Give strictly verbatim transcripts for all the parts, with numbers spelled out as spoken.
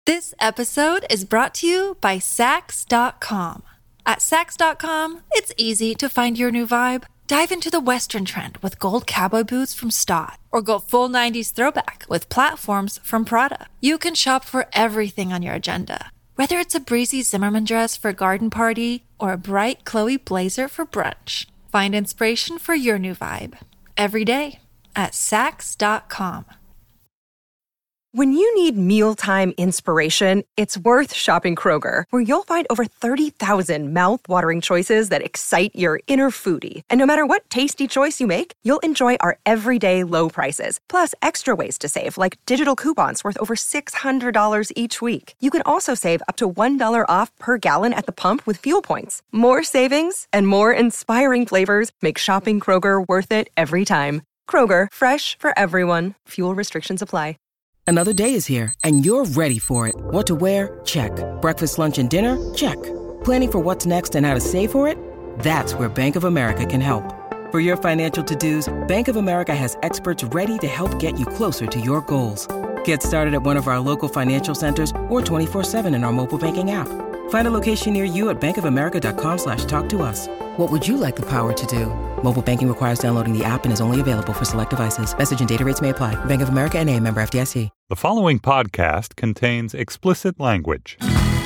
This episode is brought to you by Sax dot com. At Sax dot com, it's easy to find your new vibe. Dive into the Western trend with gold cowboy boots from Stott, or go full nineties throwback with platforms from Prada. You can shop for everything on your agenda, whether it's a breezy Zimmermann dress for a garden party or a bright Chloe blazer for brunch. Find inspiration for your new vibe every day at Sax dot com. When you need mealtime inspiration, it's worth shopping Kroger, where you'll find over thirty thousand mouth-watering choices that excite your inner foodie. And no matter what tasty choice you make, you'll enjoy our everyday low prices, plus extra ways to save, like digital coupons worth over six hundred dollars each week. You can also save up to one dollar off per gallon at the pump with fuel points. More savings and more inspiring flavors make shopping Kroger worth it every time. Kroger, fresh for everyone. Fuel restrictions apply. Another day is here, and you're ready for it. What to wear? Check. Breakfast, lunch, and dinner? Check. Planning for what's next and how to save for it? That's where Bank of America can help. For your financial to-dos, Bank of America has experts ready to help get you closer to your goals. Get started at one of our local financial centers or twenty-four seven in our mobile banking app. Find a location near you at bankofamerica.com slash talk to us. What would you like the power to do? Mobile banking requires downloading the app and is only available for select devices. Message and data rates may apply. Bank of America N A, member F D I C. The following podcast contains explicit language.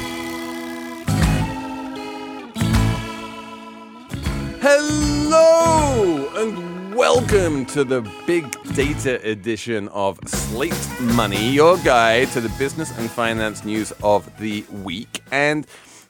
Hello and welcome to the Big Data edition of Slate Money, your guide to the business and finance news of the week. And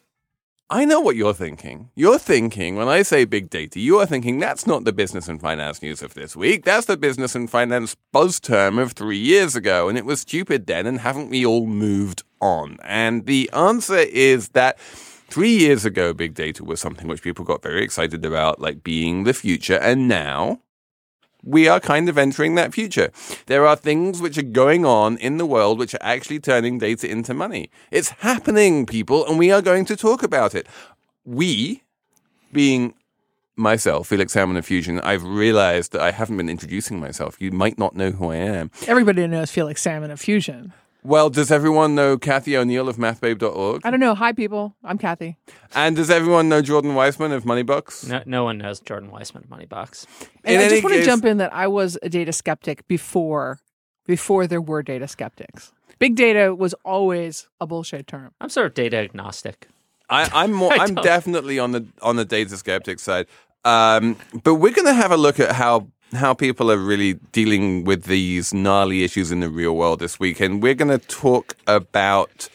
I know what you're thinking. You're thinking, when I say big data, you are thinking that's not the business and finance news of this week. That's the business and finance buzz term of three years ago. And it was stupid then. And haven't we all moved on? And the answer is that three years ago, big data was something which people got very excited about, like being the future. And now we are kind of entering that future. There are things which are going on in the world which are actually turning data into money. It's happening, people, and we are going to talk about it. We, being myself, Felix Salmon of Fusion, I've realized that I haven't been introducing myself. You might not know who I am. Everybody knows Felix Salmon of Fusion. Well, does everyone know Kathy O'Neill of math babe dot org? I don't know. Hi, people. I'm Kathy. And does everyone know Jordan Weissman of Moneybox? No, no one knows Jordan Weissman of Moneybox. And I just want to jump in that I was a data skeptic before, before there were data skeptics. Big data was always a bullshit term. I'm sort of data agnostic. I, I'm more. I'm definitely on the on the data skeptic side. Um, but we're going to have a look at how. how people are really dealing with these gnarly issues in the real world this week. And we're going to talk about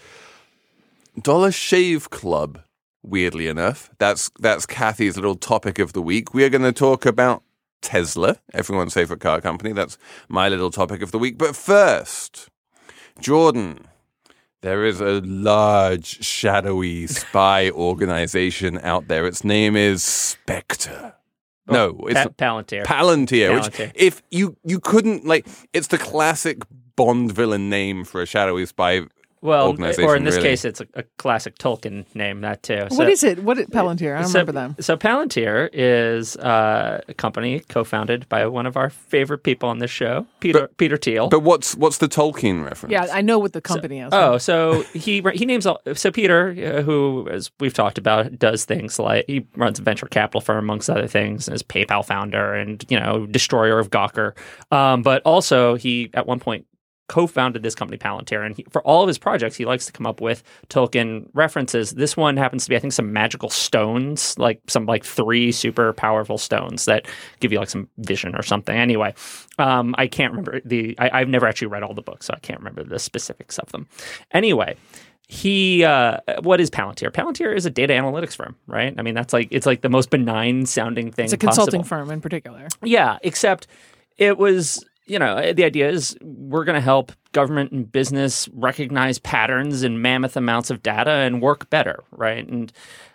Dollar Shave Club, weirdly enough. That's that's Kathy's little topic of the week. We're going to talk about Tesla, everyone's favorite car company. That's my little topic of the week. But first, Jordan, there is a large, shadowy spy organization out there. Its name is Spectre. No, it's pa- Palantir. Palantir. Palantir. Which, if you you couldn't like, it's the classic Bond villain name for a shadowy spy well, organization. Or in this really. case, it's a, a classic Tolkien name. That too. So, what is it? What is Palantir? I don't so, remember them. So Palantir is uh, a company co-founded by one of our favorite people on this show, Peter but, Peter Thiel. But what's what's the Tolkien reference? Yeah, I know what the company so, is. Oh, so he he names all, so Peter, uh, who as we've talked about, does things like he runs a venture capital firm amongst other things, and is PayPal founder and you know destroyer of Gawker. Um, but also he at one point co-founded this company Palantir, and he, for all of his projects he likes to come up with Tolkien references. This one happens to be I think some magical stones, like some like three super powerful stones that give you like some vision or something. Anyway, um, I can't remember the I, I've never actually read all the books, so I can't remember the specifics of them. Anyway, he uh, what is Palantir? Palantir is a data analytics firm, right? I mean that's like it's like the most benign sounding thing It's a consulting possible. firm in particular. Yeah, except it was You know, the idea is we're going to help government and business recognize patterns in mammoth amounts of data and work better, right? And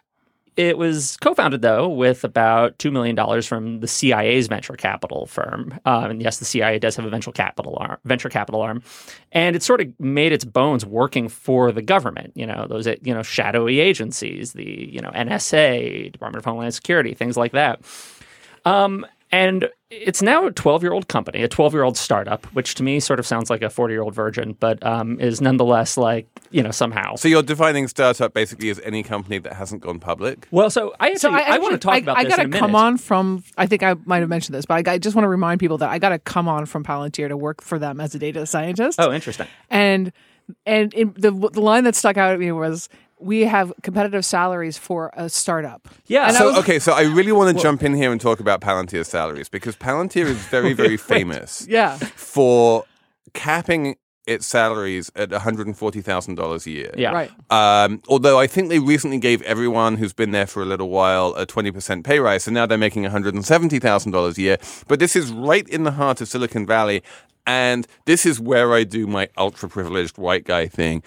it was co-founded, though, with about two million dollars from the C I A's venture capital firm. Um, and yes, the C I A does have a venture capital arm, venture capital arm. And it sort of made its bones working for the government, you know, those, you know, shadowy agencies, the, you know, N S A, Department of Homeland Security, things like that. Um And it's now a twelve-year-old company, a twelve-year-old startup, which to me sort of sounds like a forty-year-old virgin, but um, is nonetheless like, you know, somehow. So you're defining startup basically as any company that hasn't gone public? Well, so I actually, So I, I, want to talk I, about I this gotta in a minute. come on from, I think I might have mentioned this, but I, got- I just want to remind people that I got to come on from Palantir to work for them as a data scientist. Oh, interesting. And and in the the line that stuck out at me was, we have competitive salaries for a startup. Yeah. And I So, was- okay, so I really want to jump in here and talk about Palantir's salaries because Palantir is very, very famous Yeah. for capping its salaries at one hundred forty thousand dollars a year. Yeah. Right. Um, although I think they recently gave everyone who's been there for a little while a twenty percent pay rise, so now they're making one hundred seventy thousand dollars a year. But this is right in the heart of Silicon Valley, and this is where I do my ultra-privileged white guy thing.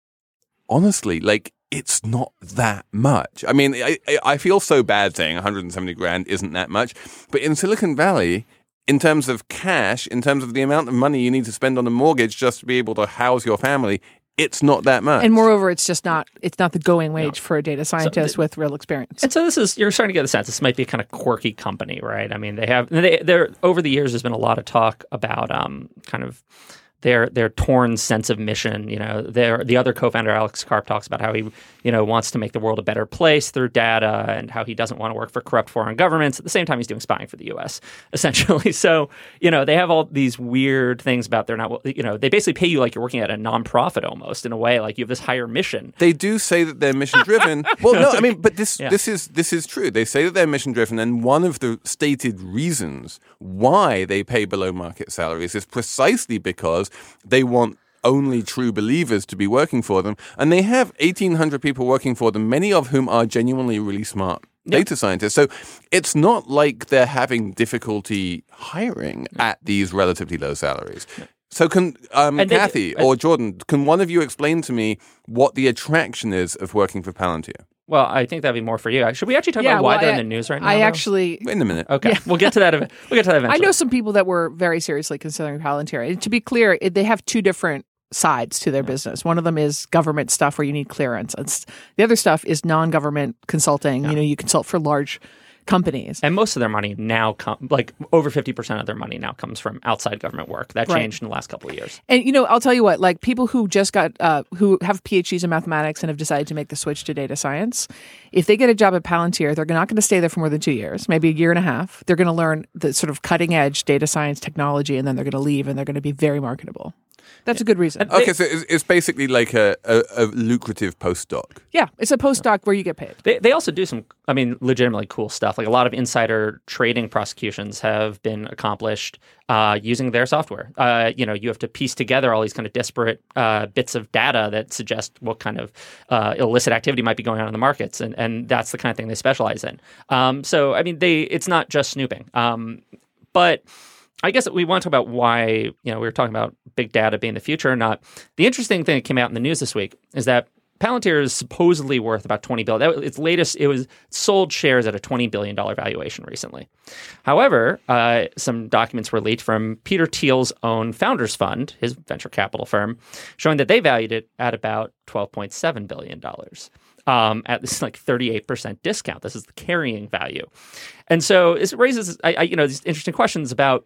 Honestly, like, it's not that much. I mean, I, I feel so bad saying one hundred seventy grand isn't that much, but in Silicon Valley, in terms of cash, in terms of the amount of money you need to spend on a mortgage just to be able to house your family, it's not that much. And moreover, it's just not, it's not the going wage for a data scientist the- with real experience. And so this is, you're starting to get the sense this might be a kind of quirky company, right? I mean, they have, they, they're, over the years, there's been a lot of talk about um, kind of their their torn sense of mission. You know, their the other co-founder, Alex Karp, talks about how he, you know, wants to make the world a better place through data, and how he doesn't want to work for corrupt foreign governments. At the same time, he's doing spying for the U S, essentially. So, you know, they have all these weird things about they're not, you know, they basically pay you like you're working at a nonprofit almost, in a way, like you have this higher mission. They do say that they're mission driven. Well, no, I mean, but this Yeah. this is this is true. They say that they're mission driven, and one of the stated reasons why they pay below market salaries is precisely because they want only true believers to be working for them, and they have eighteen hundred people working for them, many of whom are genuinely really smart data scientists. So it's not like they're having difficulty hiring at these relatively low salaries. So can um, And they- Kathy or Jordan, can one of you explain to me what the attraction is of working for Palantir? Well, I think that'd be more for you. Should we actually talk Yeah, about why well, they're I- in the news right now? I though? actually, Wait a minute. Okay, we'll get to that. ev- We'll get to that I eventually. know some people that were very seriously considering Palantir. And to be clear, it, they have two different sides to their business. One of them is government stuff where you need clearance. It's, the other stuff is non-government consulting. You know, you consult for large companies. And most of their money now come, like over fifty percent of their money now comes from outside government work. That Right. changed in the last couple of years. And, you know, I'll tell you what, like people who just got, uh, who have PhDs in mathematics and have decided to make the switch to data science, if they get a job at Palantir, they're not going to stay there for more than two years, maybe a year and a half. They're going to learn the sort of cutting edge data science technology, and then they're going to leave and they're going to be very marketable. That's a good reason. Okay, so it's, it's basically like a, a, a lucrative postdoc. Yeah, it's a postdoc where you get paid. They they also do some, I mean, legitimately cool stuff. Like a lot of insider trading prosecutions have been accomplished uh, using their software. Uh, you know, you have to piece together all these kind of disparate uh, bits of data that suggest what kind of uh, illicit activity might be going on in the markets, and and that's the kind of thing they specialize in. Um, so, I mean, they it's not just snooping, um, but. I guess we want to talk about why, you know, we were talking about big data being the future or not. The interesting thing that came out in the news this week is that Palantir is supposedly worth about twenty billion dollars. That, its latest, it was sold shares at a twenty billion dollars valuation recently. However, uh, some documents were leaked from Peter Thiel's own Founders Fund, his venture capital firm, showing that they valued it at about twelve point seven billion dollars. Um, at this like thirty-eight percent discount. This is the carrying value. And so it raises, I, I, you know, these interesting questions about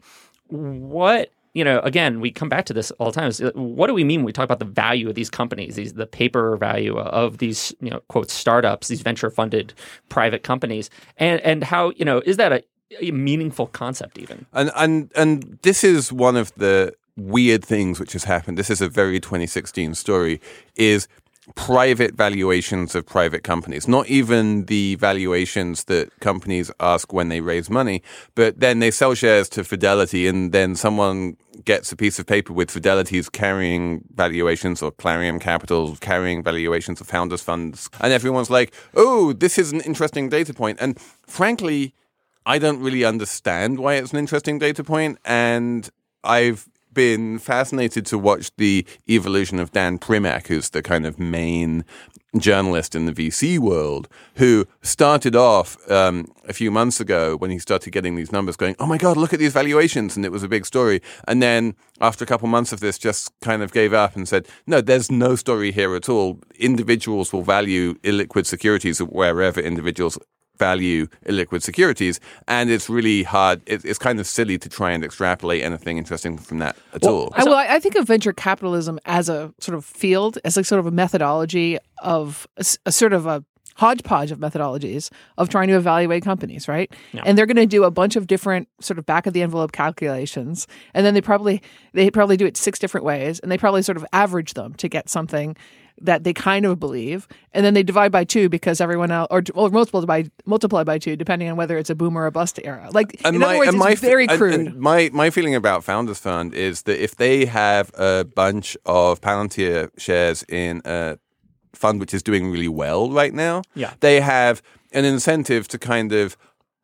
what, you know, again, we come back to this all the time. Is, what do we mean when we talk about the value of these companies, these the paper value of these, you know, quote, startups, these venture-funded private companies, and and how, you know, is that a, a meaningful concept even? And and and this is one of the weird things which has happened. This is a very twenty sixteen story, is private valuations of private companies, not even the valuations that companies ask when they raise money, but then they sell shares to Fidelity, and then someone gets a piece of paper with Fidelity's carrying valuations, or Clarion Capital carrying valuations of founders funds. And everyone's like, oh, this is an interesting data point. And frankly, I don't really understand why it's an interesting data point. And I've been fascinated to watch the evolution of Dan Primack, who's the kind of main journalist in the V C world, who started off um, a few months ago when he started getting these numbers going, oh my God, look at these valuations. And it was a big story. And then after a couple months of this, just kind of gave up and said, no, there's no story here at all. Individuals will value illiquid securities wherever individuals value illiquid securities, and it's really hard. It, it's kind of silly to try and extrapolate anything interesting from that at Well, all. I, well, I I think of venture capitalism as a sort of field, as like sort of a methodology of a, s- a sort of a hodgepodge of methodologies of trying to evaluate companies, right? Yeah. And they're going to do a bunch of different sort of back of the envelope calculations, and then they probably they probably do it six different ways, and they probably sort of average them to get something that they kind of believe, and then they divide by two because everyone else, or, or multiply by multiply by two, depending on whether it's a boom or a bust era. Like And in my, other words, and my, it's very and- crude. And my my feeling about Founders Fund is that if they have a bunch of Palantir shares in a fund which is doing really well right now, Yeah. they have an incentive to kind of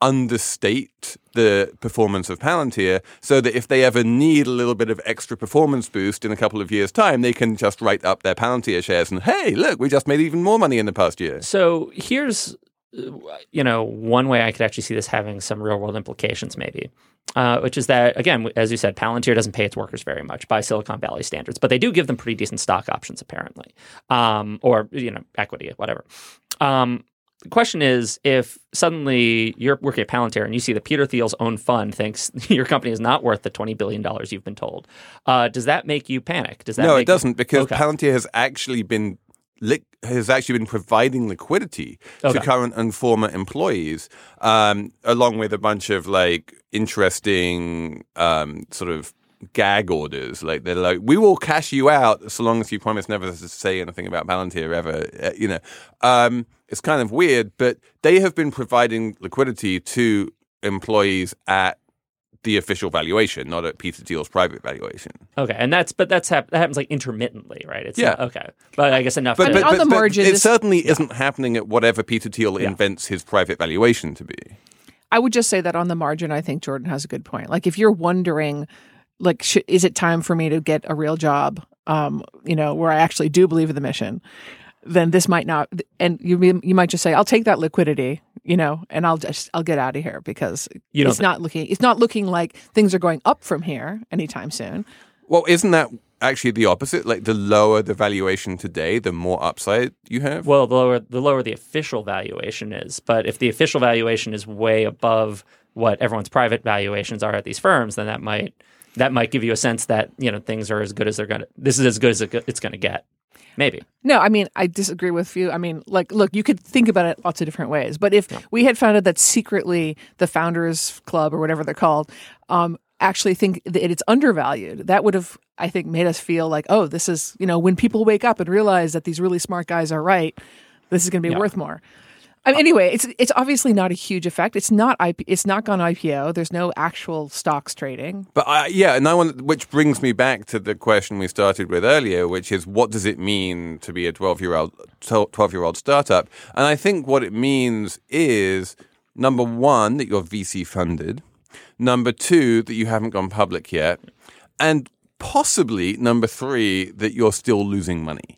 understate the performance of Palantir so that if they ever need a little bit of extra performance boost in a couple of years' time, they can just write up their Palantir shares and, hey, look, we just made even more money in the past year. So here's, uh, you know, one way I could actually see this having some real world implications, maybe, uh, which is that, again, as you said, Palantir doesn't pay its workers very much by Silicon Valley standards, but they do give them pretty decent stock options, apparently, um, or, you know, equity, whatever. Um, The question is, if suddenly you're working at Palantir and you see that Peter Thiel's own fund thinks your company is not worth the twenty billion dollars you've been told, uh, does that make you panic? Does that No, make it doesn't, you... because Okay. Palantir has actually been li- has actually been providing liquidity Okay. to current and former employees, um, along with a bunch of like interesting um, sort of gag orders. Like they're like, we will cash you out so long as you promise never to say anything about Palantir ever. Uh, you know, um, it's kind of weird, but they have been providing liquidity to employees at the official valuation, not at Peter Thiel's private valuation. Okay, and that's but that's hap- that happens like intermittently, right? It's Yeah. not, okay, but I guess enough. But, I to- mean, but, on but, the but margin, it this- certainly isn't happening at whatever Peter Thiel Yeah. invents his private valuation to be. I would just say that on the margin, I think Jordan has a good point. Like if you're wondering, like, sh- is it time for me to get a real job, um, you know, where I actually do believe in the mission, then this might not, and you you might just say, I'll take that liquidity, you know, and I'll just, I'll get out of here because You don't it's thi- not looking, it's not looking like things are going up from here anytime soon. Well, isn't that actually the opposite? Like the lower the valuation today, the more upside you have? well, the lower the lower the official valuation is, but if the official valuation is way above what everyone's private valuations are at these firms, then that might that might give you a sense that you know things are as good as they're gonna. This is as good as it- it's gonna get. Maybe. No, I mean, I disagree with you. I mean, like, look, you could think about it lots of different ways. But if we had founded that secretly the Founders Club or whatever they're called um, actually think that it's undervalued, that would have, I think, made us feel like, oh, this is, you know, when people wake up and realize that these really smart guys are right, this is going to be Yeah. worth more. I mean, anyway, it's it's obviously not a huge effect. It's not I P, it's not gone I P O. There's no actual stocks trading. But I, yeah, and I want, which brings me back to the question we started with earlier, which is what does it mean to be a twelve-year-old twelve-year-old startup? And I think what it means is number one, that you're V C funded, number two, that you haven't gone public yet, and possibly number three, that you're still losing money.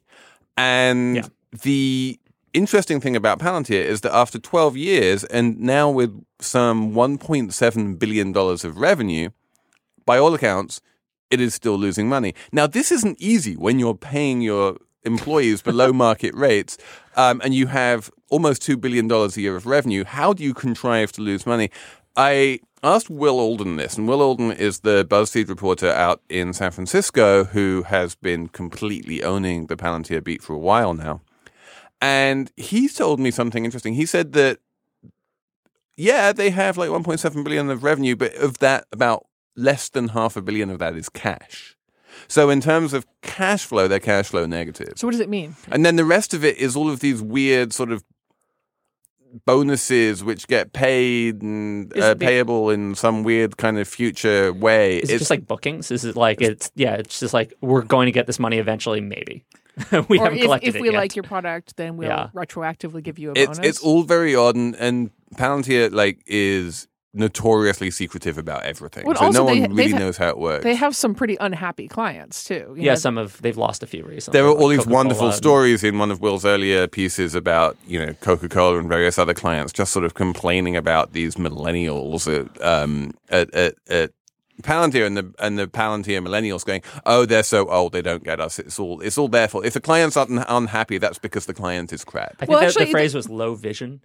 And Yeah. the interesting thing about Palantir is that after twelve years, and now with some one point seven billion dollars of revenue, by all accounts, it is still losing money. Now, this isn't easy when you're paying your employees below market rates um, and you have almost two billion dollars a year of revenue. How do you contrive to lose money? I asked Will Alden this, and Will Alden is the BuzzFeed reporter out in San Francisco who has been completely owning the Palantir beat for a while now. And he told me something interesting. He said that, yeah, they have like one point seven billion of revenue, but of that, about less than half a billion of that is cash. So in terms of cash flow, they're cash flow negative. So what does it mean? And then the rest of it is all of these weird sort of bonuses which get paid and Is uh, it the- payable in some weird kind of future way. Is it just like bookings? Is it like it's yeah? It's just like we're going to get this money eventually, maybe. we or haven't if, collected if it we yet. like your product, then we'll Yeah. retroactively give you a It's bonus. it's all very odd, and, and Palantir like is notoriously secretive about everything. Well, so also no one they- really they've- knows how it works. They have some pretty unhappy clients too. you yeah, know. some of they've lost a few recently. There are all like these wonderful Coca-Cola and- stories in one of Will's earlier pieces about, you know, Coca-Cola and various other clients just sort of complaining about these millennials at um, at, at, at Palantir and the and the Palantir millennials going, oh, they're so old, they don't get us. It's all it's all their fault. If the client's un- unhappy, that's because the client is crap. I think Well, that actually, the phrase was low vision.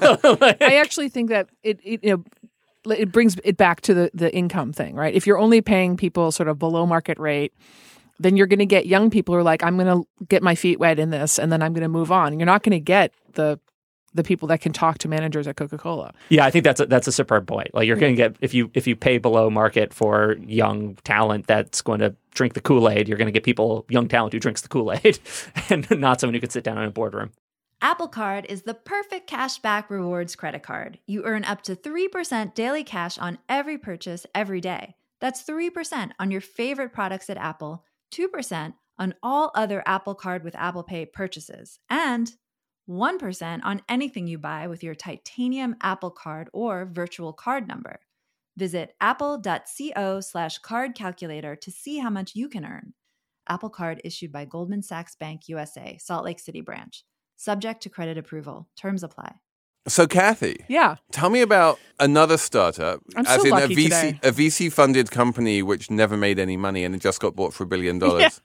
I actually think that it, it you know it brings it back to the the income thing, right? If you're only paying people sort of below market rate, then you're going to get young people who are like, I'm going to get my feet wet in this, and then I'm going to move on. You're not going to get the the people that can talk to managers at Coca-Cola. Yeah, I think that's a, that's a superb point. Like you're going to get if you if you pay below market for young talent that's going to drink the Kool-Aid, you're going to get people young talent who drinks the Kool-Aid, and not someone who could sit down in a boardroom. Apple Card is the perfect cashback rewards credit card. You earn up to three percent daily cash on every purchase every day. That's three percent on your favorite products at Apple, two percent on all other Apple Card with Apple Pay purchases, and one percent on anything you buy with your titanium Apple Card or virtual card number. Visit apple.co slash card calculator to see how much you can earn. Apple Card issued by Goldman Sachs Bank U S A, Salt Lake City branch. Subject to credit approval. Terms apply. So, Kathy, Yeah. tell me about another startup, I'm as so in a lucky V C, today. a V C-funded company which never made any money and it just got bought for a billion dollars. Yeah.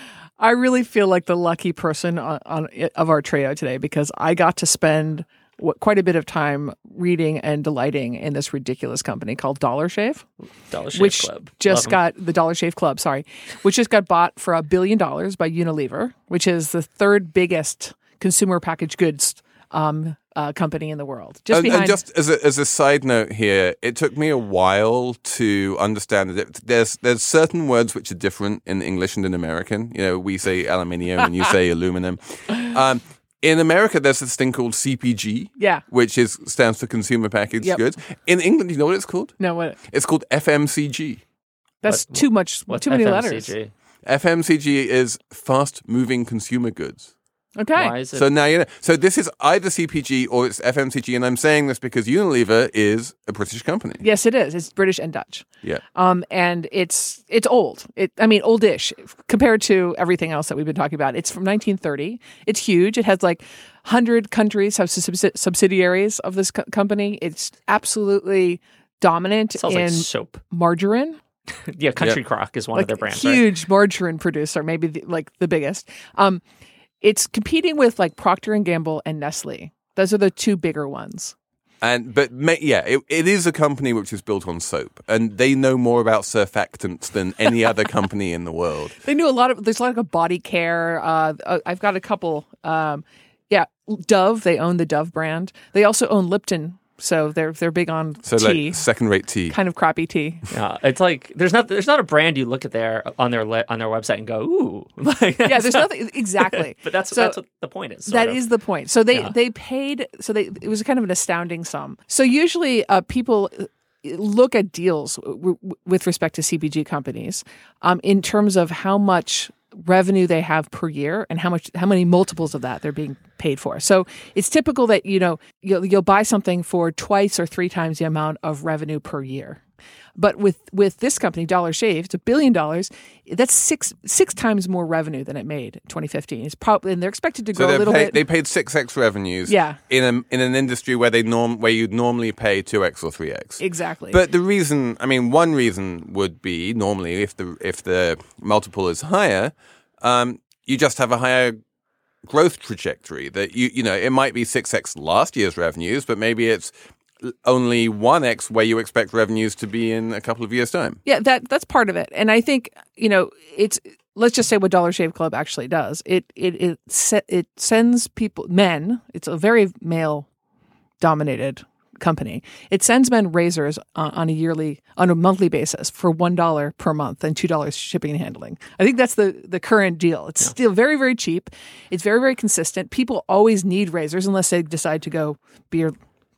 I really feel like the lucky person on, on of our trio today because I got to spend what, quite a bit of time reading and delighting in this ridiculous company called Dollar Shave, Dollar Shave which Club. just Love 'em. got the Dollar Shave Club, sorry, which just got bought for a billion dollars by Unilever, which is the third biggest consumer packaged goods um, uh, company in the world. Just and, behind, and just as a, as a side note here, it took me a while to understand that it, there's there's certain words which are different in English and in American. You know, we say aluminium and you say aluminum. Um, in America, there's this thing called C P G, yeah, which is stands for consumer packaged Yep. goods. In England, you know what it's called? no, what? It's called F M C G. That's What- too much, What's too many F M C G? letters. F M C G is fast moving consumer goods. Okay, Why is it? So now you know. So this is either C P G or it's F M C G, and I'm saying this because Unilever is a British company. yes, it is. It's British and Dutch. Yeah. Um, and it's it's old. It, I mean, oldish compared to everything else that we've been talking about. It's from nineteen thirty. It's huge. It has like one hundred countries have subs- subsidiaries of this co- company. It's absolutely dominant It smells in like soap. margarine. Yeah, Country Yeah. Crock is one Like of their brands, right? huge margarine producer, maybe the, like the biggest. Um, it's competing with like Procter and Gamble and Nestle. Those are the two bigger ones. And but ma- yeah, it, it is a company which is built on soap, and they know more about surfactants than any other company in the world. They knew a lot of. There's a lot of body care. Uh, uh, I've got a couple. Um, yeah, Dove. They own the Dove brand. They also own Lipton, so they're they're big on So tea, like second-rate tea. kind of crappy tea. Yeah, it's like there's not there's not a brand you look at there on their le- on their website and go ooh. Like, Yeah, there's nothing exactly. But that's So that's what the point is. That is the point. So they Yeah. they paid. So they it was kind of an astounding sum. So usually uh, people look at deals w- w- with respect to C P G companies um, in terms of how much revenue they have per year and how much how many multiples of that they're being paid for. So it's typical that you know you'll, you'll buy something for twice or three times the amount of revenue per year. But with, with this company, Dollar Shave, it's a billion dollars. That's six six times more revenue than it made in twenty fifteen. It's probably and they're expected to So grow a they little pay, bit. they paid six x revenues. Yeah. In a in an industry where they norm where you'd normally pay two x or three x. Exactly. But the reason, I mean, one reason would be normally if the if the multiple is higher, um, you just have a higher growth trajectory. That you you know it might be six x last year's revenues, but maybe it's only one x where you expect revenues to be in a couple of years' time. Yeah, that that's part of it. And I think, you know, it's let's just say what Dollar Shave Club actually does. It it it se- it sends people men, it's a very male dominated company. It sends men razors on, on a yearly on a monthly basis for one dollar per month and two dollars shipping and handling. I think that's the the current deal. It's still very very cheap. It's very very consistent. People always need razors unless they decide to go beer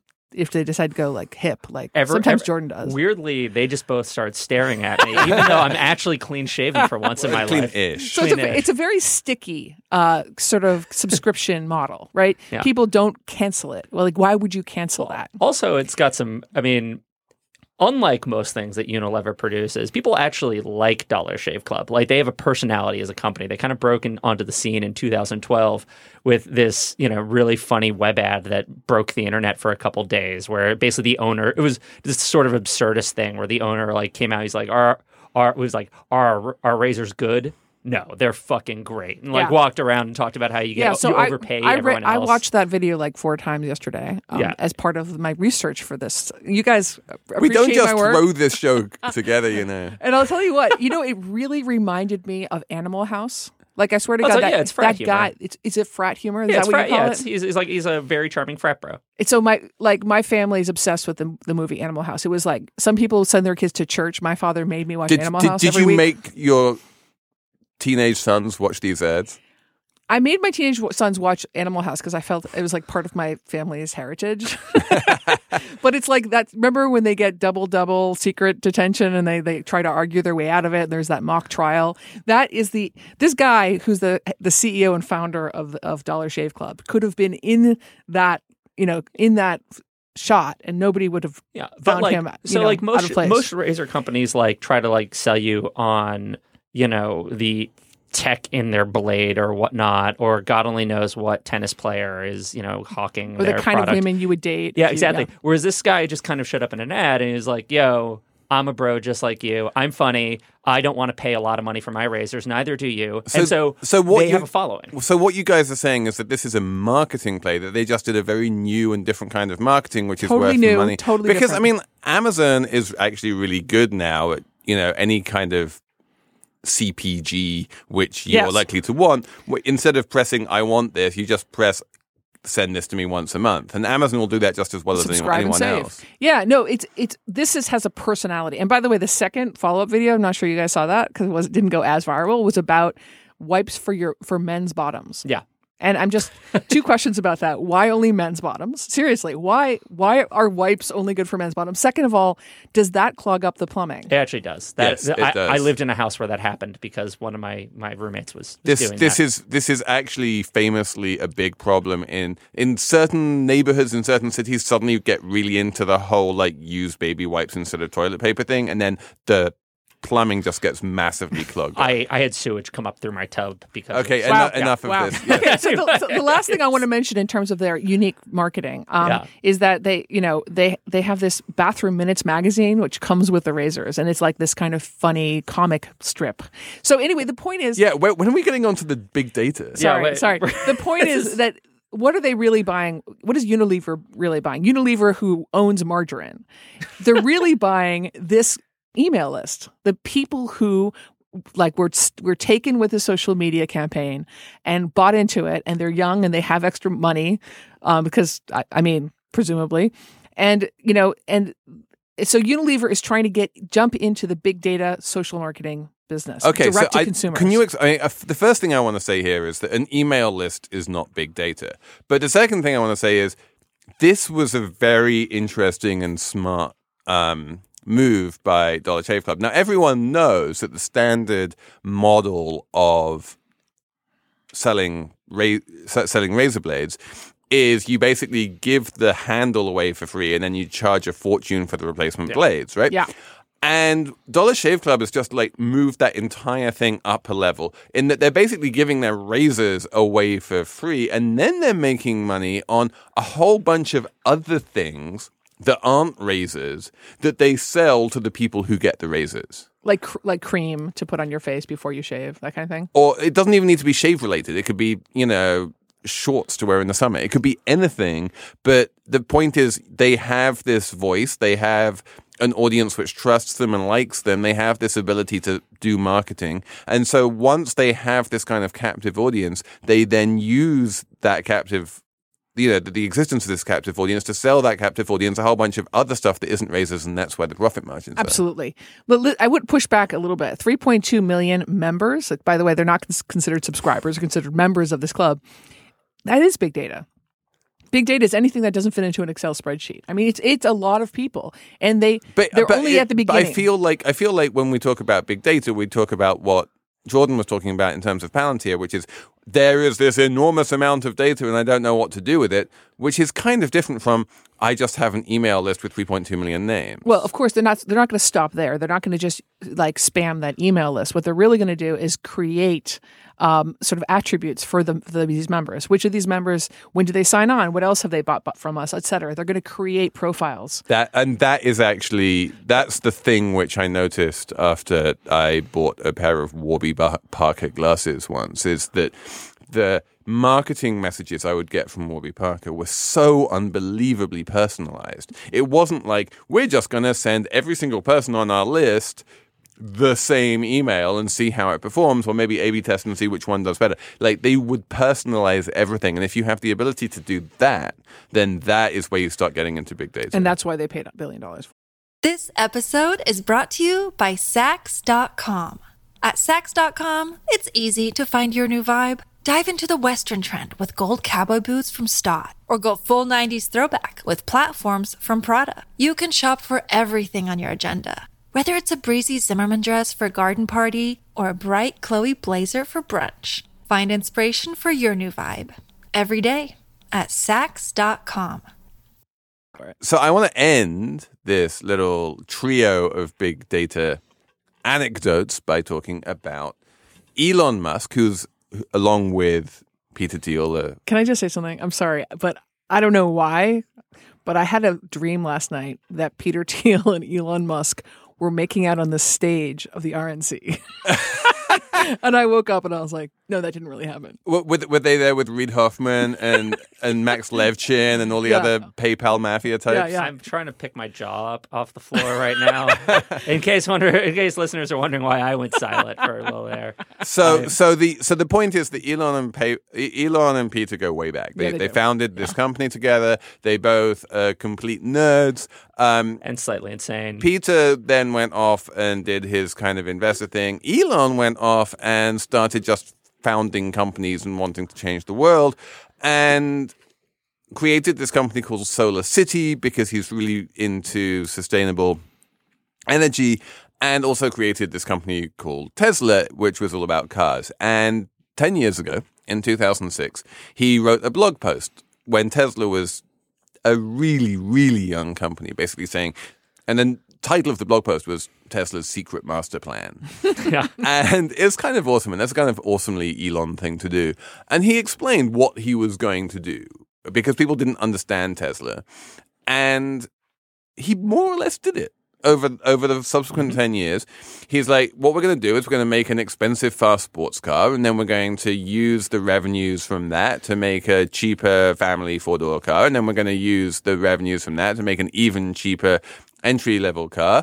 if they decide to go like hip, like Ever- sometimes ever- Jordan does. Weirdly, they just both started staring at me, even though I'm actually clean shaven for once in my life. Clean-ish. So it's a, Clean-ish. it's a very sticky uh, sort of subscription model, right? Yeah. People don't cancel it. Well, like, why would you cancel that? Also, it's got some. I mean, unlike most things that Unilever produces, people actually like Dollar Shave Club. Like they have a personality as a company. They kind of broke in, onto the scene in two thousand twelve with this, you know, really funny web ad that broke the internet for a couple days, where basically the owner, it was this sort of absurdist thing where the owner like came out, he's like, "Are are was like, are our razors good?" No, they're fucking great. And like Yeah. walked around and talked about how you get Yeah, so you I, overpay I, everyone I else. watched that video like four times yesterday um, Yeah. as part of my research for this. You guys appreciate We don't just my work. throw this show together, you know. And I'll tell you what, you know, it really reminded me of Animal House. Like, I swear to Oh, God, so, that, yeah, it's frat that guy, humor. it's, is it frat humor? Is yeah, that it's what frat, you call yeah, it? it's, he's, he's like he's a very charming frat bro. It's so my like my family is obsessed with the, the movie Animal House. It was like some people send their kids to church. My father made me watch Did, Animal did, House did every you week. make your teenage sons watch these ads? I made my teenage sons watch Animal House because I felt it was like part of my family's heritage. But it's like that. Remember when they get double double secret detention and they, they try to argue their way out of it? And there's that mock trial. That is the this guy who's the the C E O and founder of of Dollar Shave Club could have been in that you know in that shot and nobody would have Yeah, but found like him. You so know, like out most of place. most razor companies like try to like sell you on you know the tech in their blade or whatnot, or God only knows what tennis player is, you know, hawking or the their kind product. of women you would date. Yeah, if you- exactly. Whereas this guy just kind of showed up in an ad and he was like, yo, I'm a bro just like you. I'm funny. I don't want to pay a lot of money for my razors. Neither do you. So- and so, so what they you- have a following. So what you guys are saying is that this is a marketing play, that they just did a very new and different kind of marketing, which is Totally worth new, money. totally because different. I mean, Amazon is actually really good now at you know any kind of C P G which you're Yes. likely to want. Wh- Instead of pressing "I want this," you just press "Send this to me once a month," and Amazon will do that just as well as anyone, subscribe and anyone save. else. Yeah, no, it's it's this is has a personality. And by the way, the second follow up video, I'm not sure you guys saw that because it was it didn't go as viral. Was about wipes for your for men's bottoms. Yeah. And I'm just two questions about that. Why only men's bottoms? Seriously, why why are wipes only good for men's bottoms? Second of all, does that clog up the plumbing? It actually does. That, Yes, it I, does. I lived in a house where that happened because one of my, my roommates was, was This doing this that. is this is actually famously a big problem in in certain neighborhoods in certain cities. Suddenly you get really into the whole like use baby wipes instead of toilet paper thing, and then the plumbing just gets massively clogged up. I, I had sewage come up through my tub because Okay, of- eno- Wow. enough Wow. of this. Yeah. Okay, so the, so the last thing I want to mention in terms of their unique marketing um, Yeah. is that they, you know, they they have this Bathroom Minutes magazine which comes with the razors, and it's like this kind of funny comic strip. So anyway, the point is, Yeah, when, when are we getting onto the big data? sorry, wait. sorry. The point is that what are they really buying? What is Unilever really buying? Unilever, who owns margarine, they're really buying this email list. The people who like were were taken with a social media campaign and bought into it, and they're young and they have extra money um, because I, I mean, presumably, and you know, and so Unilever is trying to get jump into the big data social marketing business. Okay, direct so to I, consumers. can you? Ex- I mean, uh, the first thing I want to say here is that an email list is not big data. But the second thing I want to say is this was a very interesting and smart um, move by Dollar Shave Club. Now, everyone knows that the standard model of selling ra- selling razor blades is you basically give the handle away for free and then you charge a fortune for the replacement blades, right? Yeah. And Dollar Shave Club has just like moved that entire thing up a level in that they're basically giving their razors away for free, and then they're making money on a whole bunch of other things that aren't razors that they sell to the people who get the razors. like cr- like cream to put on your face before you shave, that kind of thing. Or it doesn't even need to be shave related. It could be, you know, shorts to wear in the summer. It could be anything. But the point is they have this voice. They have an audience which trusts them and likes them. They have this ability to do marketing. And so once they have this kind of captive audience, they then use that captive you know, the, the existence of this captive audience to sell that captive audience a whole bunch of other stuff that isn't razors, and that's where the profit margins are. Absolutely. But li- I would push back a little bit. three point two million members. Like, by the way, they're not cons- considered subscribers, they're considered members of this club. That is big data. Big data is anything that doesn't fit into an Excel spreadsheet. I mean, it's it's a lot of people, and they But, they're but only it- at the but beginning. I feel like I feel like when we talk about big data, we talk about what Jordan was talking about in terms of Palantir, which is there is this enormous amount of data and I don't know what to do with it, which is kind of different from I just have an email list with three point two million names. Well, of course, they're not They're not going to stop there. They're not going to just like spam that email list. What they're really going to do is create um, sort of attributes for the, the these members. Which of these members, when do they sign on? What else have they bought, bought from us, et cetera? They're going to create profiles. That and that is actually that's the thing which I noticed after I bought a pair of Warby Parker glasses once is that the marketing messages I would get from Warby Parker were so unbelievably personalized. It wasn't like, we're just going to send every single person on our list the same email and see how it performs, or maybe A B test and see which one does better. Like, they would personalize everything. And if you have the ability to do that, then that is where you start getting into big data. And that's why they paid a billion dollars. This episode is brought to you by Saks dot com. At Saks dot com, it's easy to find your new vibe. Dive into the Western trend with gold cowboy boots from Stott, or go full nineties throwback with platforms from Prada. You can shop for everything on your agenda, whether it's a breezy Zimmermann dress for a garden party or a bright Chloe blazer for brunch. Find inspiration for your new vibe every day at Saks dot com. So I want to end this little trio of big data anecdotes by talking about Elon Musk, who's along with Peter Thiel. Uh, Can I just say something? I'm sorry, but I don't know why, but I had a dream last night that Peter Thiel and Elon Musk were making out on the stage of the R N C. And I woke up and I was like, no, that didn't really happen. Were, were they there with Reid Hoffman and, and Max Levchin and all the Yeah. other PayPal mafia types? Yeah, yeah. I'm trying to pick my jaw up off the floor right now. in case wonder, in case listeners are wondering why I went silent for a little there. So, I- so the so the point is that Elon and Pay, Elon and Peter go way back. They Yeah, they they do. founded this company together. They both are complete nerds. Um, and slightly insane. Peter then went off and did his kind of investor thing. Elon went off and started just founding companies and wanting to change the world, and created this company called Solar City because he's really into sustainable energy, and also created this company called Tesla, which was all about cars. And ten years ago, in two thousand six, he wrote a blog post when Tesla was a really, really young company, basically saying, and then title of the blog post was Tesla's Secret Master Plan. Yeah. And it's kind of awesome, and that's a kind of awesomely Elon thing to do. And he explained what he was going to do because people didn't understand Tesla. And he more or less did it. Over over the subsequent ten years, he's like, what we're going to do is we're going to make an expensive fast sports car, and then we're going to use the revenues from that to make a cheaper family four-door car, and then we're going to use the revenues from that to make an even cheaper entry-level car.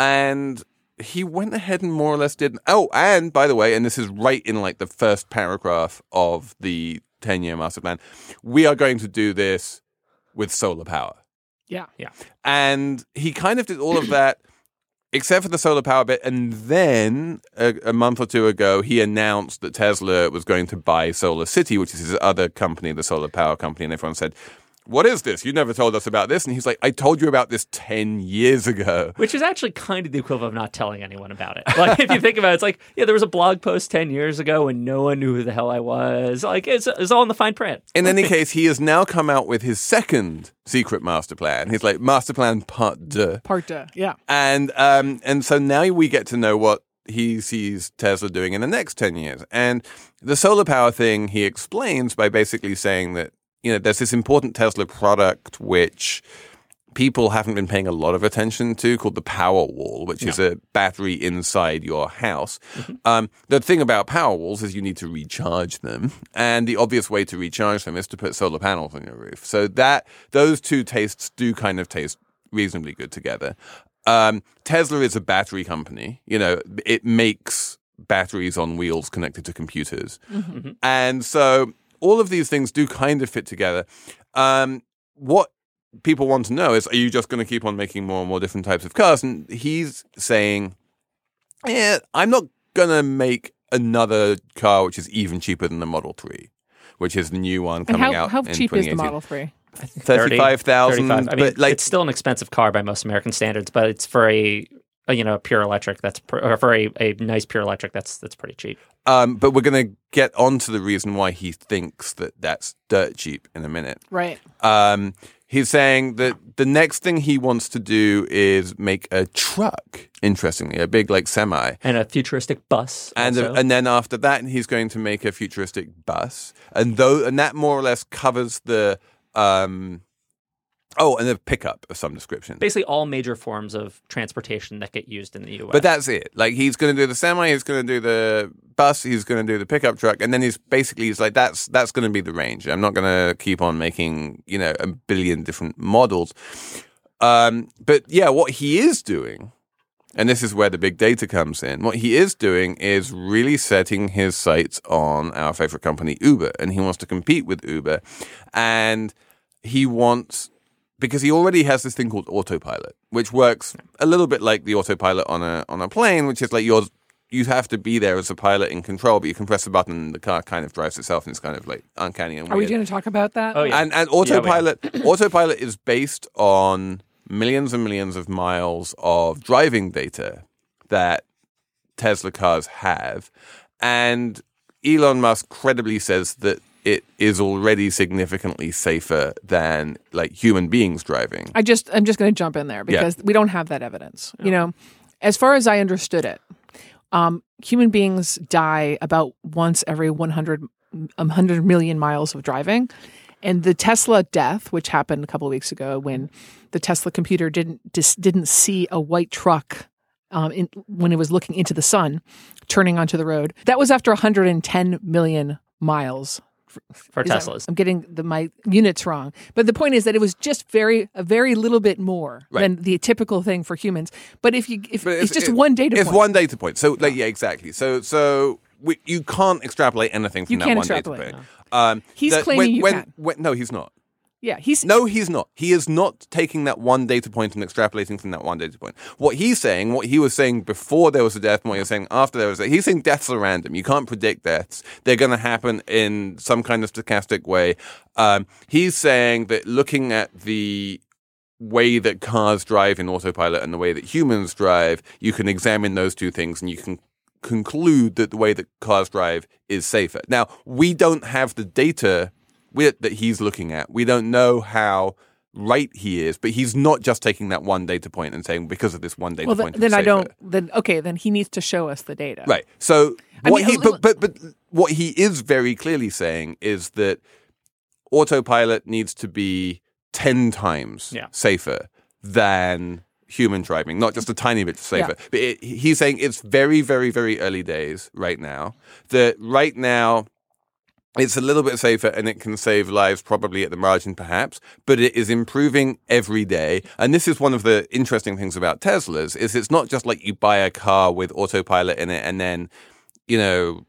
And he went ahead and more or less did. Oh, and by the way, and this is right in like the first paragraph of the ten-year master plan, we are going to do this with solar power. Yeah. Yeah. And he kind of did all of that, except for the solar power bit. And then a, a month or two ago, he announced that Tesla was going to buy Solar City, which is his other company, the solar power company. And everyone said, what is this? You never told us about this. And he's like, I told you about this ten years ago. Which is actually kind of the equivalent of not telling anyone about it. Like, if you think about it, it's like, yeah, there was a blog post ten years ago and no one knew who the hell I was. Like, it's, it's all in the fine print. In any case, he has now come out with his second secret master plan. He's like, Master Plan Part Deux. Part two. Yeah. And, um, and so now we get to know what he sees Tesla doing in the next ten years. And the solar power thing he explains by basically saying that, you know, there's this important Tesla product which people haven't been paying a lot of attention to called the Powerwall, which yeah. is a battery inside your house. Mm-hmm. Um, the thing about Powerwalls is you need to recharge them. And the obvious way to recharge them is to put solar panels on your roof. So that those two tastes do kind of taste reasonably good together. Um, Tesla is a battery company. You know, it makes batteries on wheels connected to computers. Mm-hmm. And so all of these things do kind of fit together. Um, what people want to know is, are you just going to keep on making more and more different types of cars? And he's saying, yeah, I'm not going to make another car which is even cheaper than the Model three, which is the new one coming and how, out how in cheap is the Model three? thirty-five thousand. I mean, but like, it's still an expensive car by most American standards, but it's for a uh, you know, pure electric that's pr- or for a, a nice pure electric that's that's pretty cheap. Um, but we're going to get on to the reason why he thinks that that's dirt cheap in a minute. Right. Um, he's saying that the next thing he wants to do is make a truck, interestingly, a big like semi. And a futuristic bus. And also. a, and then after that, he's going to make a futuristic bus. And though, and that more or less covers the... Um, Oh, and a pickup of some description. Basically all major forms of transportation that get used in the U S. But that's it. Like, he's going to do the semi, he's going to do the bus, he's going to do the pickup truck, and then he's basically, he's like, that's that's going to be the range. I'm not going to keep on making, you know, a billion different models. Um, but yeah, what he is doing, and this is where the big data comes in, what he is doing is really setting his sights on our favorite company, Uber, and he wants to compete with Uber. And he wants... Because he already has this thing called autopilot, which works a little bit like the autopilot on a on a plane, which is like yours. You have to be there as a pilot in control, but you can press a button and the car kind of drives itself, and it's kind of like uncanny and weird. Are we going to talk about that? Oh, yeah. And and autopilot yeah, autopilot is based on millions and millions of miles of driving data that Tesla cars have, and Elon Musk credibly says that it is already significantly safer than like human beings driving. I just, I'm just going to jump in there because yeah. we don't have that evidence. You know, as far as I understood it, um, human beings die about once every one hundred, one hundred million miles of driving. And the Tesla death, which happened a couple of weeks ago when the Tesla computer didn't dis, didn't see a white truck um, in, when it was looking into the sun, turning onto the road, that was after one hundred ten million miles. For Is Teslas. That, I'm getting the, my units wrong. But the point is that it was just very, a very little bit more right. than the typical thing for humans. But if you, if it's, it's just it, one data it's point. It's one data point. So, like, yeah, exactly. So, so we, you can't extrapolate anything from you that can't one extrapolate. data point. No. Um, he's that, claiming when, you when, can. When, no, he's not. Yeah, he's no, he's not. He is not taking that one data point and extrapolating from that one data point. What he's saying, what he was saying before there was a death, and what he was saying after there was a, he's saying deaths are random. You can't predict deaths. They're going to happen in some kind of stochastic way. Um, he's saying that looking at the way that cars drive in autopilot and the way that humans drive, you can examine those two things and you can conclude that the way that cars drive is safer. Now, we don't have the data that he's looking at. We don't know how right he is, but he's not just taking that one data point and saying because of this one data well, point. Then, then I safer. don't. Then okay, then he needs to show us the data. Right. So I what mean, he, but, but but what he is very clearly saying is that autopilot needs to be ten times yeah. safer than human driving, not just a tiny bit safer. Yeah. But it, he's saying it's very, very, very early days right now. That right now. It's a little bit safer and it can save lives probably at the margin perhaps, but it is improving every day. And this is one of the interesting things about Teslas is it's not just like you buy a car with autopilot in it and then, you know,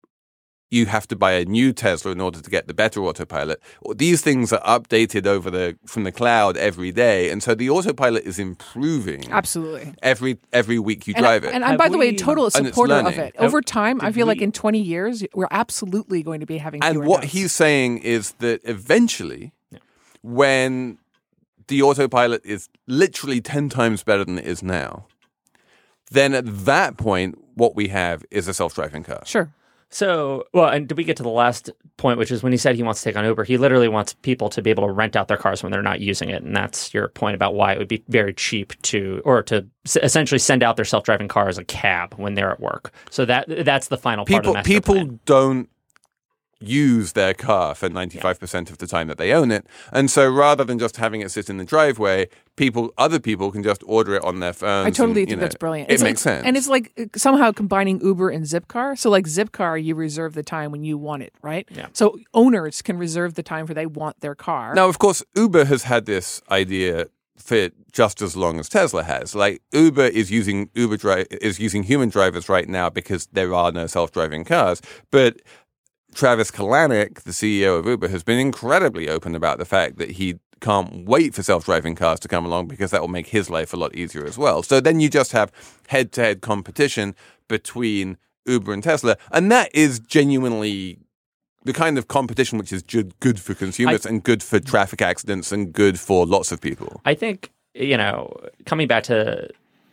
you have to buy a new Tesla in order to get the better autopilot. These things are updated over the from the cloud every day, and so the autopilot is improving. Absolutely. Every every week you and drive I, it. And I'm, Have by the way, we- total And it's supporter of learning. it. Over Have- time, I did feel like we- in twenty years, we're absolutely going to be having fewer And what deaths. he's saying is that eventually, when the autopilot is literally ten times better than it is now, then at that point, what we have is a self-driving car. Sure. So, well, and did we get to the last point, which is when he said he wants to take on Uber, he literally wants people to be able to rent out their cars when they're not using it. And that's your point about why it would be very cheap to, or to s- essentially send out their self-driving car as a cab when they're at work. So that that's the final part People of the master people plan. don't use their car for ninety-five percent of the time that they own it. And so rather than just having it sit in the driveway, people, other people can just order it on their phones. I totally and, you think know, that's brilliant. It It's makes like, sense. And it's like uh, somehow combining Uber and Zipcar. So like Zipcar, you reserve the time when you want it, right? Yeah. So owners can reserve the time for they want their car. Now, of course, Uber has had this idea for just as long as Tesla has. Like Uber is using Uber dri- is using human drivers right now because there are no self-driving cars. But Travis Kalanick, the C E O of Uber, has been incredibly open about the fact that he can't wait for self-driving cars to come along because that will make his life a lot easier as well. So then you just have head-to-head competition between Uber and Tesla, and that is genuinely the kind of competition which is ju- good for consumers I, and good for traffic accidents and good for lots of people. I think, you know, coming back to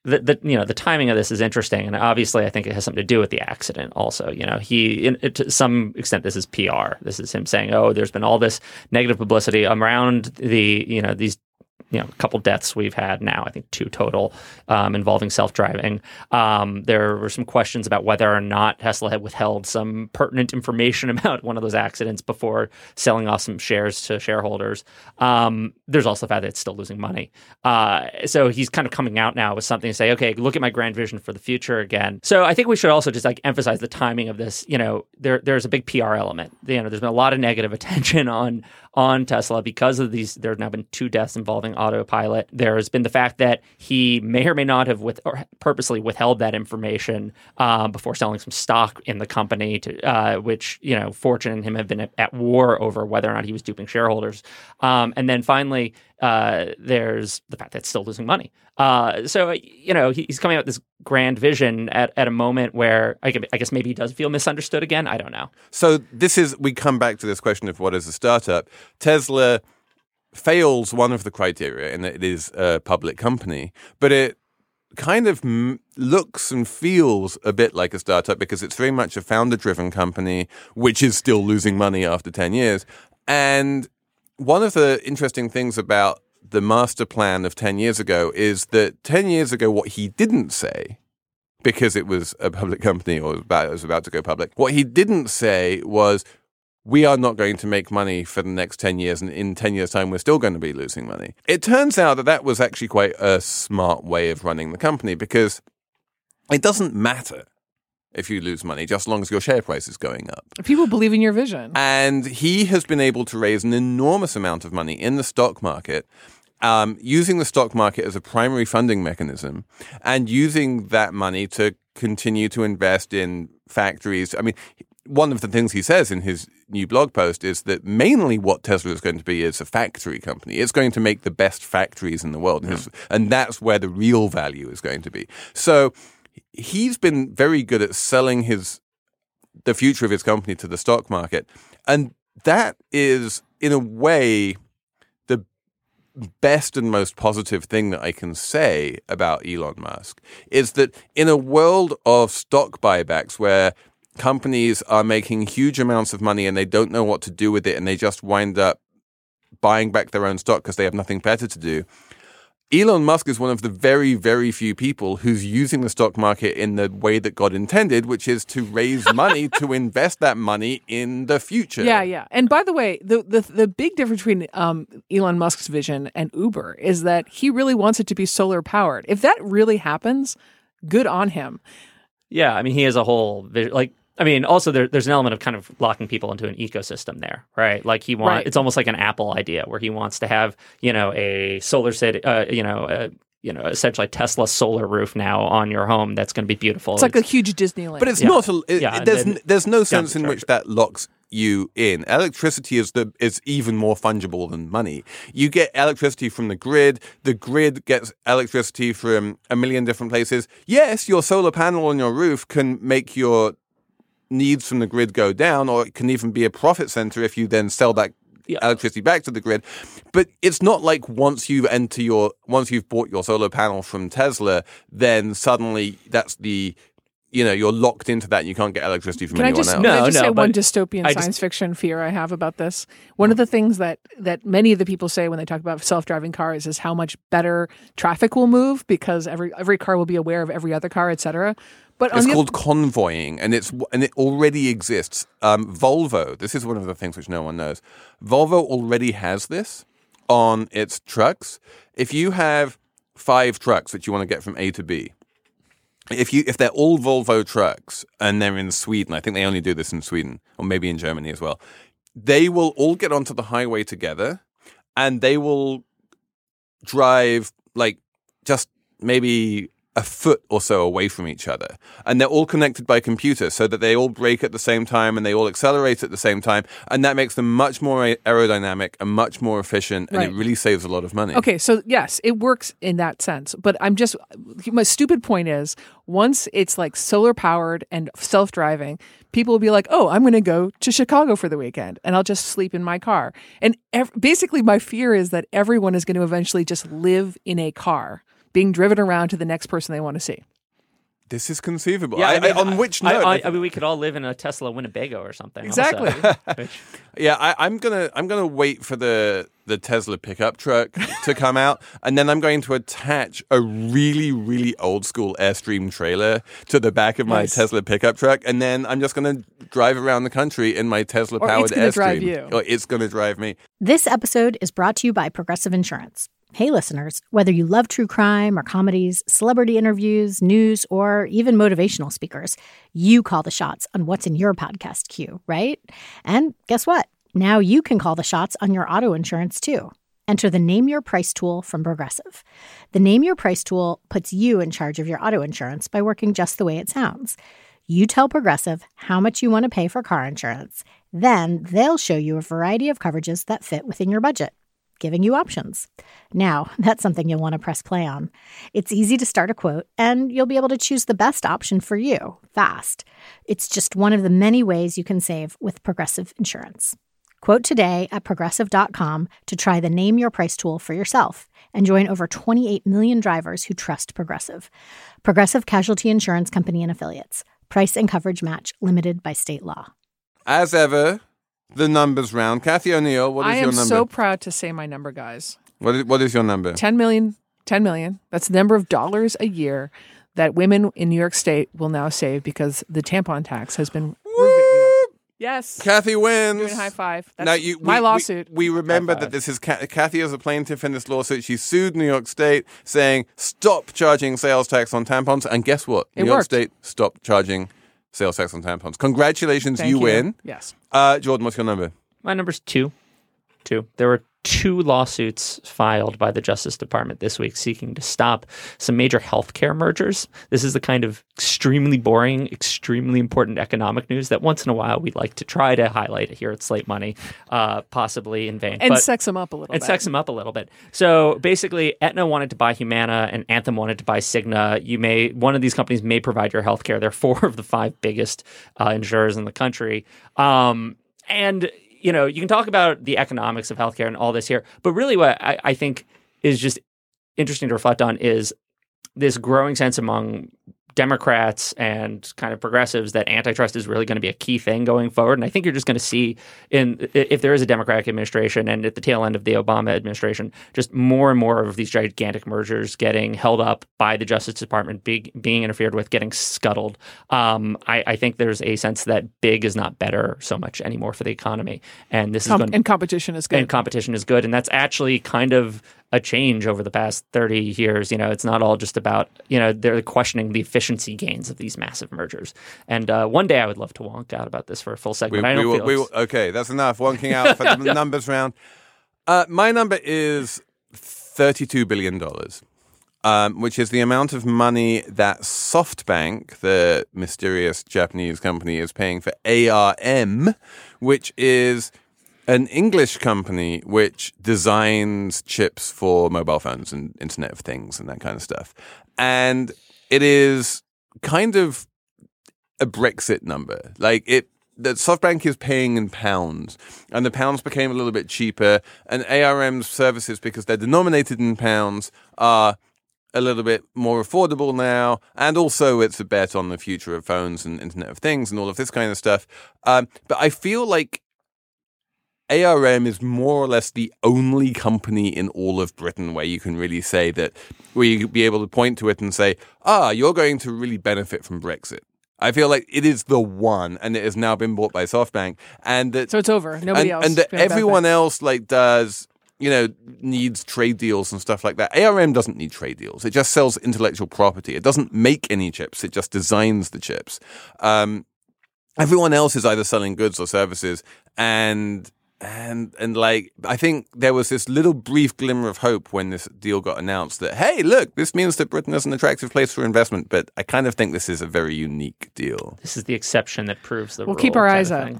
the, the you know the timing of this is interesting, and obviously I think it has something to do with the accident. Also, you know, he in, to some extent this is P R. This is him saying, "Oh, there's been all this negative publicity around the you know these." you know, a couple deaths we've had now, I think two total, um, involving self-driving. Um, there were some questions about whether or not Tesla had withheld some pertinent information about one of those accidents before selling off some shares to shareholders. Um, there's also the fact that it's still losing money. Uh, so he's kind of coming out now with something to say, okay, look at my grand vision for the future again. So I think we should also just like emphasize the timing of this. You know, there there's a big P R element. You know, there's been a lot of negative attention on on Tesla because of these. There have now been two deaths involving autopilot. There's been the fact that he may or may not have with or purposely withheld that information um, before selling some stock in the company, to uh, which, you know, Fortune and him have been at, at war over whether or not he was duping shareholders. Um, and then finally, uh, there's the fact that it's still losing money. Uh, so, you know, he, he's coming out with this grand vision at, at a moment where I, I guess maybe he does feel misunderstood again. I don't know. So this is, we come back to this question of what is a startup. Tesla fails one of the criteria in that it is a public company, but it kind of m- looks and feels a bit like a startup because it's very much a founder-driven company, which is still losing money after ten years. And one of the interesting things about the master plan of ten years ago is that ten years ago, what he didn't say, because it was a public company or about, it was about to go public, what he didn't say was, we are not going to make money for the next ten years, and in ten years' time, we're still going to be losing money. It turns out that that was actually quite a smart way of running the company, because it doesn't matter if you lose money, just as long as your share price is going up. People believe in your vision. And he has been able to raise an enormous amount of money in the stock market, um, using the stock market as a primary funding mechanism, and using that money to continue to invest in factories. I mean, one of the things he says in his new blog post is that mainly what Tesla is going to be is a factory company. It's going to make the best factories in the world. And, his, and that's where the real value is going to be. So he's been very good at selling his the future of his company to the stock market. And that is, in a way, the best and most positive thing that I can say about Elon Musk is that in a world of stock buybacks where companies are making huge amounts of money and they don't know what to do with it and they just wind up buying back their own stock because they have nothing better to do, Elon Musk is one of the very, very few people who's using the stock market in the way that God intended, which is to raise money to invest that money in the future. Yeah, yeah. And by the way, the the, the big difference between um, Elon Musk's vision and Uber is that he really wants it to be solar powered. If that really happens, good on him. Yeah, I mean, he has a whole vision, like, I mean, also there, there's an element of kind of locking people into an ecosystem there, right? Like he wants, Right. It's almost like an Apple idea where he wants to have, you know, a solar city, uh, you know, a, you know, essentially Tesla solar roof now on your home that's going to be beautiful. It's like a huge Disneyland. But it's Yeah. not. A, it, Yeah, there's then- n- there's no sense in charger. which that locks you in. Electricity is the is even more fungible than money. You get electricity from the grid. The grid gets electricity from a million different places. Yes, your solar panel on your roof can make your needs from the grid go down, or it can even be a profit center if you then sell that Yeah. electricity back to the grid. But it's not like once you enter your once you've bought your solar panel from Tesla, then suddenly that's the you know you're locked into that and you can't get electricity from Can I anyone just, else. can I No, just no, say one but dystopian I just- science fiction fear I have about this? One of the things that, that many of the people say when they talk about self-driving cars is how much better traffic will move because every every car will be aware of every other car, et cetera. But on It's the called convoying, and it's and it already exists. Um, Volvo. This is one of the things which no one knows. Volvo already has this on its trucks. If you have five trucks that you want to get from A to B, if you if they're all Volvo trucks and they're in Sweden, I think they only do this in Sweden or maybe in Germany as well. They will all get onto the highway together, and they will drive like just maybe a foot or so away from each other. And they're all connected by computer so that they all brake at the same time and they all accelerate at the same time. And that makes them much more aerodynamic and much more efficient. And Right. it really saves a lot of money. Okay, so yes, it works in that sense. But I'm just, my stupid point is, once it's like solar powered and self driving, people will be like, oh, I'm going to go to Chicago for the weekend and I'll just sleep in my car. And ev- basically, my fear is that everyone is going to eventually just live in a car being driven around to the next person they want to see. This is conceivable. Yeah, I, I mean, I, on which note? I, I, I mean, we could all live in a Tesla Winnebago or something. Exactly. Also, which, yeah, I, I'm gonna I'm gonna wait for the the Tesla pickup truck to come out, and then I'm going to attach a really really old school Airstream trailer to the back of my Nice. Tesla pickup truck, and then I'm just gonna drive around the country in my Tesla Or powered it's gonna Airstream. drive you. Or it's gonna drive me. This episode is brought to you by Progressive Insurance. Hey, listeners, whether you love true crime or comedies, celebrity interviews, news, or even motivational speakers, you call the shots on what's in your podcast queue, right? And guess what? Now you can call the shots on your auto insurance, too. Enter the Name Your Price tool from Progressive. The Name Your Price tool puts you in charge of your auto insurance by working just the way it sounds. You tell Progressive how much you want to pay for car insurance. Then they'll show you a variety of coverages that fit within your budget, giving you options. Now, that's something you'll want to press play on. It's easy to start a quote, and you'll be able to choose the best option for you, fast. It's just one of the many ways you can save with Progressive Insurance. Quote today at Progressive dot com to try the Name Your Price tool for yourself and join over twenty-eight million drivers who trust Progressive. Progressive Casualty Insurance Company and Affiliates. Price and coverage match limited by state law. As ever, the numbers round. Kathy O'Neill, what is I your am number? so proud to say my number, guys. What is, what is your number? ten million. ten million. That's the number of dollars a year that women in New York State will now save because the tampon tax has been. Yes. Kathy wins. Doing a high five. That's now you, my we, lawsuit. We, we remember High that five. this is Ka- Kathy is a plaintiff in this lawsuit. She sued New York State saying, stop charging sales tax on tampons. And guess what? It New York worked. State stopped charging sales tax on tampons. Congratulations, Thank you, win. Yes. Uh, Jordan, what's your number? my number's two. Two. There were two lawsuits filed by the Justice Department this week seeking to stop some major healthcare mergers. This is the kind of extremely boring, extremely important economic news that once in a while we like to try to highlight here at Slate Money, uh, possibly in vain. And but, sex them up a little and bit. sex them up a little bit. So basically, Aetna wanted to buy Humana and Anthem wanted to buy Cigna. You may one of these companies may provide your healthcare. They're four of the five biggest uh, insurers in the country. Um, and you know, you can talk about the economics of healthcare and all this here, but really what I, I think is just interesting to reflect on is this growing sense among Democrats and kind of progressives that antitrust is really going to be a key thing going forward. And I think you're just going to see in if there is a Democratic administration and at the tail end of the Obama administration, just more and more of these gigantic mergers getting held up by the Justice Department, big, being interfered with, getting scuttled. Um, I, I think there's a sense that big is not better so much anymore for the economy. And this Com- is going and competition is good. and competition is good. And that's actually kind of a change over the past thirty years. You know, it's not all just about, you know, they're questioning the efficiency gains of these massive mergers. And uh, one day I would love to wonk out about this for a full segment. We, I we don't will, feel we it's- will, okay, that's enough. Wonking out for the numbers round. Uh, my number is thirty-two billion dollars, um, which is the amount of money that SoftBank, the mysterious Japanese company, is paying for A R M, which is an English company which designs chips for mobile phones and Internet of Things and that kind of stuff. And it is kind of a Brexit number. Like it, that SoftBank is paying in pounds and the pounds became a little bit cheaper, and A R M's services, because they're denominated in pounds, are a little bit more affordable now. And also it's a bet on the future of phones and Internet of Things and all of this kind of stuff. Um, but I feel like A R M is more or less the only company in all of Britain where you can really say that, where you be able to point to it and say, ah, you're going to really benefit from Brexit. I feel like it is the one, and it has now been bought by SoftBank, and that So it's over. Nobody and, else. and that Gonna benefit. everyone else like does, you know, needs trade deals and stuff like that. A R M doesn't need trade deals. It just sells intellectual property. It doesn't make any chips. It just designs the chips. Um, everyone else is either selling goods or services, and And and like I think there was this little brief glimmer of hope when this deal got announced that, hey, look, this means that Britain is an attractive place for investment. But I kind of think this is a very unique deal. This is the exception that proves the We'll rule. keep our kind eyes of out. thing.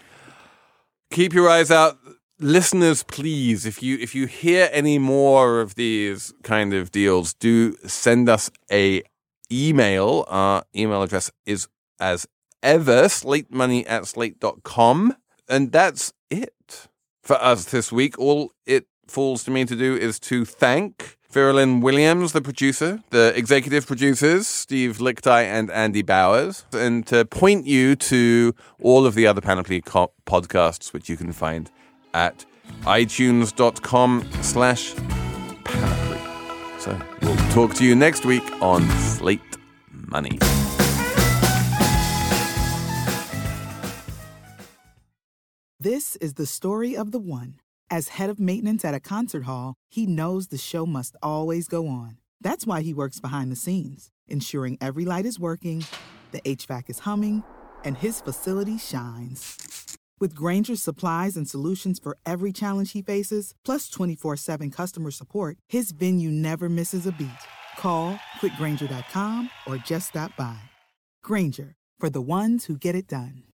Keep your eyes out. Listeners, please, if you if you hear any more of these kind of deals, do send us a email. Our email address is as ever, slatemoney at slate dot com. And that's it for us this week. All it falls to me to do is to thank Vera-Lynn Williams, the producer, the executive producers, Steve Lickteig and Andy Bowers, and to point you to all of the other Panoply co- podcasts, which you can find at itunes.com slash Panoply. So we'll talk to you next week on Slate Money. This is the story of the one. As head of maintenance at a concert hall, he knows the show must always go on. That's why he works behind the scenes, ensuring every light is working, the H V A C is humming, and his facility shines. With Grainger's supplies and solutions for every challenge he faces, plus twenty-four seven customer support, his venue never misses a beat. Call quick grainger dot com or just stop by. Grainger, for the ones who get it done.